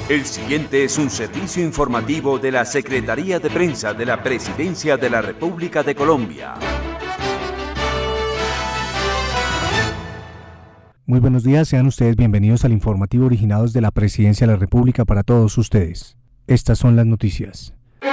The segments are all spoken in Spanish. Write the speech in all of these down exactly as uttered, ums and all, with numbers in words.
El siguiente es un servicio informativo de la Secretaría de Prensa de la Presidencia de la República de Colombia. Muy buenos días, sean ustedes bienvenidos al informativo originados de la Presidencia de la República para todos ustedes. Estas son las noticias.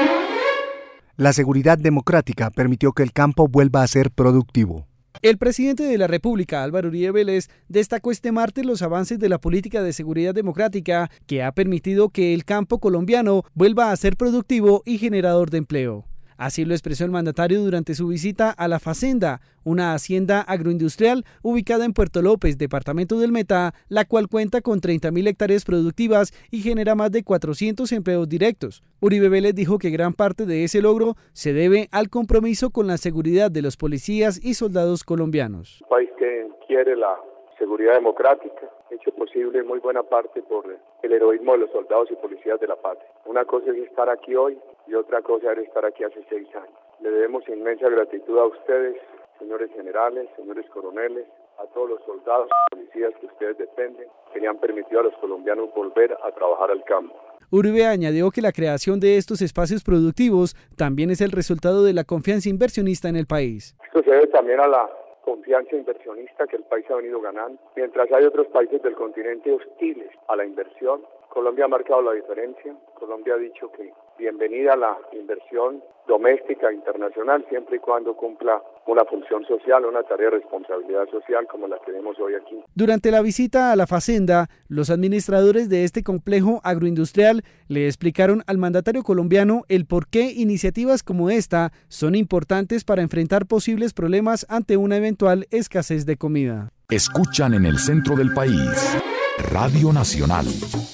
La seguridad democrática permitió que el campo vuelva a ser productivo. El presidente de la República, Álvaro Uribe Vélez, destacó este martes los avances de la política de seguridad democrática que ha permitido que el campo colombiano vuelva a ser productivo y generador de empleo. Así lo expresó el mandatario durante su visita a La Facenda, una hacienda agroindustrial ubicada en Puerto López, departamento del Meta, la cual cuenta con treinta mil hectáreas productivas y genera más de cuatrocientos empleos directos. Uribe Vélez dijo que gran parte de ese logro se debe al compromiso con la seguridad de los policías y soldados colombianos. Un país que quiere la seguridad democrática, hecho posible en muy buena parte por el heroísmo de los soldados y policías de la patria. Una cosa es estar aquí hoy y otra cosa era estar aquí hace seis años. Le debemos inmensa gratitud a ustedes, señores generales, señores coroneles, a todos los soldados y policías que ustedes dependen, que le han permitido a los colombianos volver a trabajar al campo. Uribe añadió que la creación de estos espacios productivos también es el resultado de la confianza inversionista en el país. Esto se debe también a la confianza inversionista que el país ha venido ganando. Mientras hay otros países del continente hostiles a la inversión, Colombia ha marcado la diferencia. Colombia ha dicho que bienvenida a la inversión doméstica e internacional, siempre y cuando cumpla una función social, una tarea de responsabilidad social como la que vemos hoy aquí. Durante la visita a La Facenda, los administradores de este complejo agroindustrial le explicaron al mandatario colombiano el por qué iniciativas como esta son importantes para enfrentar posibles problemas ante una eventual escasez de comida. Escuchan en el centro del país, Radio Nacional.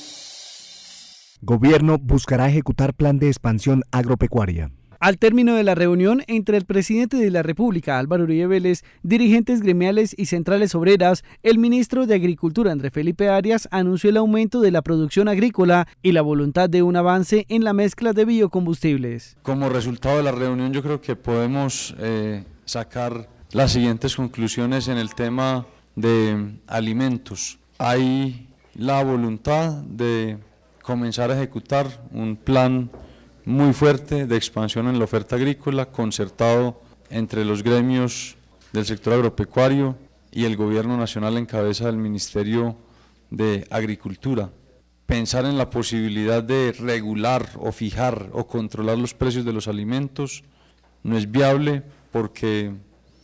Gobierno buscará ejecutar plan de expansión agropecuaria. Al término de la reunión entre el presidente de la República, Álvaro Uribe Vélez, dirigentes gremiales y centrales obreras, el ministro de Agricultura, Andrés Felipe Arias, anunció el aumento de la producción agrícola y la voluntad de un avance en la mezcla de biocombustibles. Como resultado de la reunión, yo creo que podemos eh, sacar las siguientes conclusiones en el tema de alimentos. Hay la voluntad de comenzar a ejecutar un plan muy fuerte de expansión en la oferta agrícola, concertado entre los gremios del sector agropecuario y el gobierno nacional en cabeza del Ministerio de Agricultura. Pensar en la posibilidad de regular o fijar o controlar los precios de los alimentos no es viable porque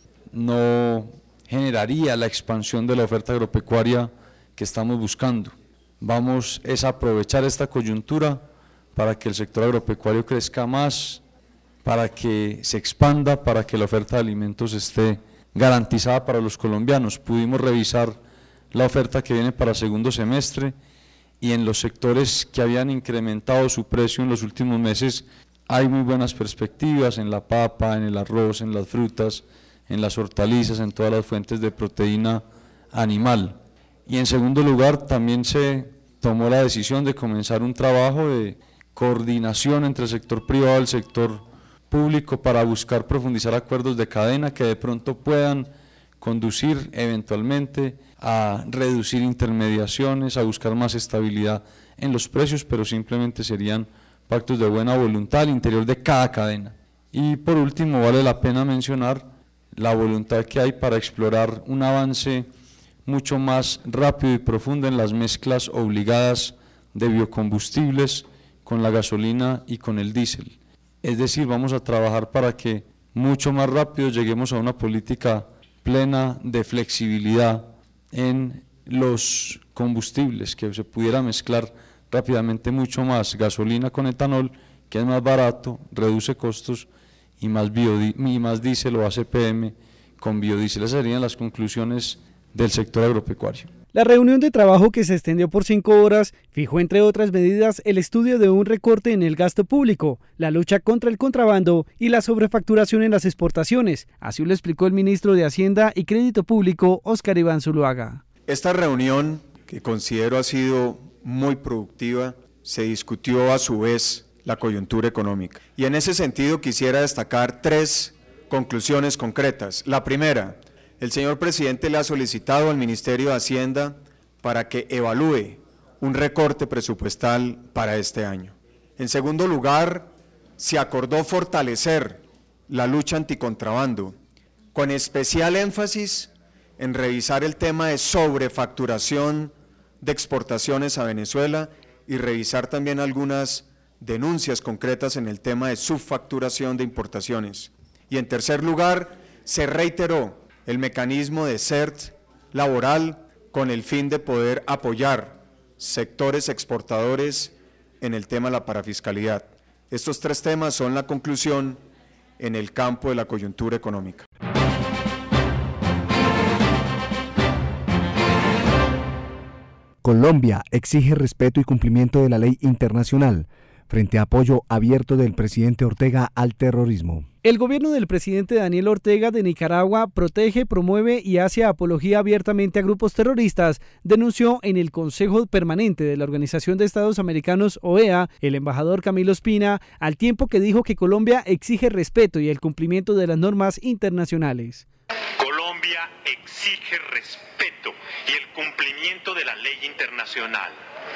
no generaría la expansión de la oferta agropecuaria que estamos buscando. Vamos es a aprovechar esta coyuntura para que el sector agropecuario crezca más, para que se expanda, para que la oferta de alimentos esté garantizada para los colombianos. Pudimos revisar la oferta que viene para segundo semestre y en los sectores que habían incrementado su precio en los últimos meses hay muy buenas perspectivas en la papa, en el arroz, en las frutas, en las hortalizas, en todas las fuentes de proteína animal. Y en segundo lugar, también se tomó la decisión de comenzar un trabajo de coordinación entre el sector privado y el sector público para buscar profundizar acuerdos de cadena que de pronto puedan conducir eventualmente a reducir intermediaciones, a buscar más estabilidad en los precios, pero simplemente serían pactos de buena voluntad al interior de cada cadena. Y por último, vale la pena mencionar la voluntad que hay para explorar un avance mucho más rápido y profundo en las mezclas obligadas de biocombustibles con la gasolina y con el diésel. Es decir, vamos a trabajar para que mucho más rápido lleguemos a una política plena de flexibilidad en los combustibles, que se pudiera mezclar rápidamente mucho más gasolina con etanol, que es más barato, reduce costos, y más, biodi- y más diésel o A C P M con biodiesel. Esas serían las conclusiones del sector agropecuario. La reunión de trabajo, que se extendió por cinco horas, fijó entre otras medidas el estudio de un recorte en el gasto público, la lucha contra el contrabando y la sobrefacturación en las exportaciones. Así lo explicó el ministro de Hacienda y Crédito Público, Óscar Iván Zuluaga. Esta reunión, que considero ha sido muy productiva, se discutió a su vez la coyuntura económica. Y en ese sentido quisiera destacar tres conclusiones concretas. La primera: el señor presidente le ha solicitado al Ministerio de Hacienda para que evalúe un recorte presupuestal para este año. En segundo lugar, se acordó fortalecer la lucha anticontrabando, con especial énfasis en revisar el tema de sobrefacturación de exportaciones a Venezuela y revisar también algunas denuncias concretas en el tema de subfacturación de importaciones. Y en tercer lugar, se reiteró el mecanismo de C E R T laboral con el fin de poder apoyar sectores exportadores en el tema de la parafiscalidad. Estos tres temas son la conclusión en el campo de la coyuntura económica. Colombia exige respeto y cumplimiento de la ley internacional frente a apoyo abierto del presidente Ortega al terrorismo. El gobierno del presidente Daniel Ortega de Nicaragua protege, promueve y hace apología abiertamente a grupos terroristas, denunció en el Consejo Permanente de la Organización de Estados Americanos, O E A, el embajador Camilo Ospina, al tiempo que dijo que Colombia exige respeto y el cumplimiento de las normas internacionales. Colombia exige respeto y el cumplimiento de la ley internacional.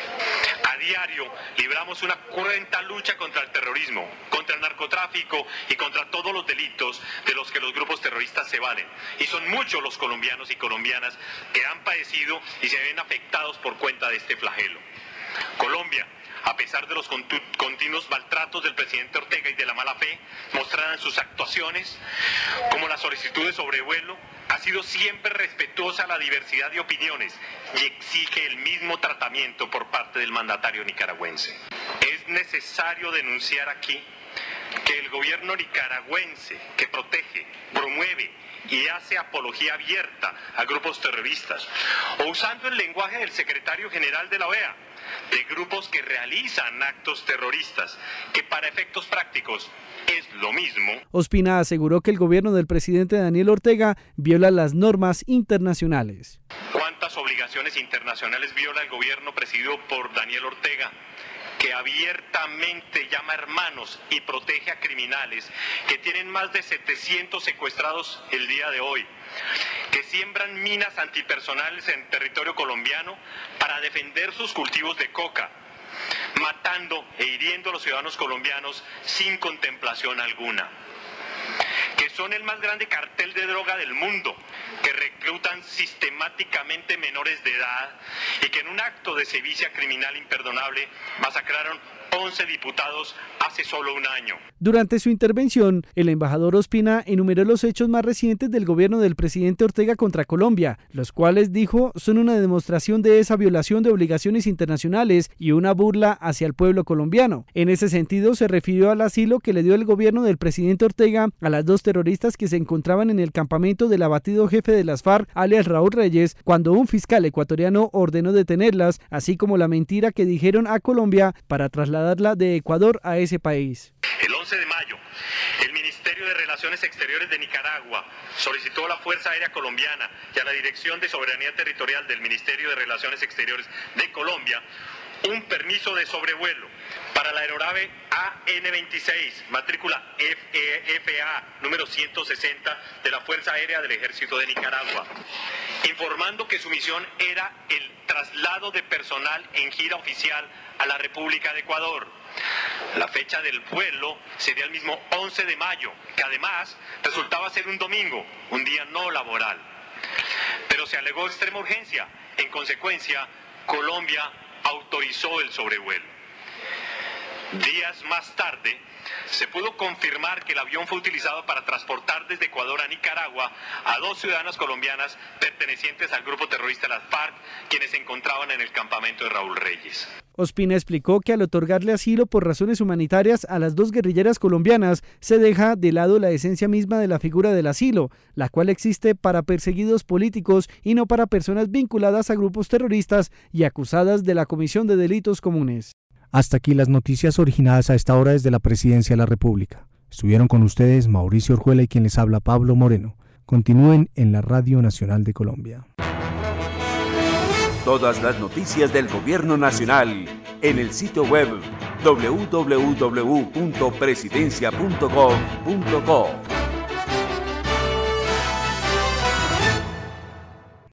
A diario libramos una cruenta lucha contra el terrorismo, contra el narcotráfico y contra todos los delitos de los que los grupos terroristas se valen. Y son muchos los colombianos y colombianas que han padecido y se ven afectados por cuenta de este flagelo. Colombia, a pesar de los continuos maltratos del presidente Ortega y de la mala fe mostrada en sus actuaciones, como la solicitud de sobrevuelo, ha sido siempre respetuosa a la diversidad de opiniones y exige el mismo tratamiento por parte del mandatario nicaragüense. Es necesario denunciar aquí que el gobierno nicaragüense, que protege, promueve y hace apología abierta a grupos terroristas, o usando el lenguaje del secretario general de la O E A, de grupos que realizan actos terroristas, que para efectos prácticos es lo mismo. Ospina aseguró que el gobierno del presidente Daniel Ortega viola las normas internacionales. ¿Cuántas obligaciones internacionales viola el gobierno presidido por Daniel Ortega, que abiertamente llama hermanos y protege a criminales, que tienen más de setecientos secuestrados el día de hoy, que siembran minas antipersonales en territorio colombiano para defender sus cultivos de coca, matando e hiriendo a los ciudadanos colombianos sin contemplación alguna, que son el más grande cartel de droga del mundo, que reclutan sistemáticamente menores de edad y que en un acto de sevicia criminal imperdonable masacraron once diputados hace solo un año. Durante su intervención, el embajador Ospina enumeró los hechos más recientes del gobierno del presidente Ortega contra Colombia, los cuales, dijo, son una demostración de esa violación de obligaciones internacionales y una burla hacia el pueblo colombiano. En ese sentido, se refirió al asilo que le dio el gobierno del presidente Ortega a las dos terroristas que se encontraban en el campamento del abatido jefe de las FARC, alias Raúl Reyes, cuando un fiscal ecuatoriano ordenó detenerlas, así como la mentira que dijeron a Colombia para trasladarla de Ecuador a ese país. El once de mayo, el Ministerio de Relaciones Exteriores de Nicaragua solicitó a la Fuerza Aérea Colombiana y a la Dirección de Soberanía Territorial del Ministerio de Relaciones Exteriores de Colombia un permiso de sobrevuelo para la aeronave A N veintiséis, matrícula F A número ciento sesenta de la Fuerza Aérea del Ejército de Nicaragua, informando que su misión era el traslado de personal en gira oficial a la República de Ecuador. La fecha del vuelo sería el mismo once de mayo, que además resultaba ser un domingo, un día no laboral. Pero se alegó extrema urgencia. En consecuencia, Colombia autorizó el sobrevuelo. Días más tarde, se pudo confirmar que el avión fue utilizado para transportar desde Ecuador a Nicaragua a dos ciudadanas colombianas pertenecientes al grupo terrorista las FARC, quienes se encontraban en el campamento de Raúl Reyes. Ospina explicó que al otorgarle asilo por razones humanitarias a las dos guerrilleras colombianas, se deja de lado la esencia misma de la figura del asilo, la cual existe para perseguidos políticos y no para personas vinculadas a grupos terroristas y acusadas de la comisión de delitos comunes. Hasta aquí las noticias originadas a esta hora desde la Presidencia de la República. Estuvieron con ustedes Mauricio Orjuela y quien les habla Pablo Moreno. Continúen en la Radio Nacional de Colombia. Todas las noticias del Gobierno Nacional en el sitio web doble u doble u doble u punto presidencia punto gov punto co.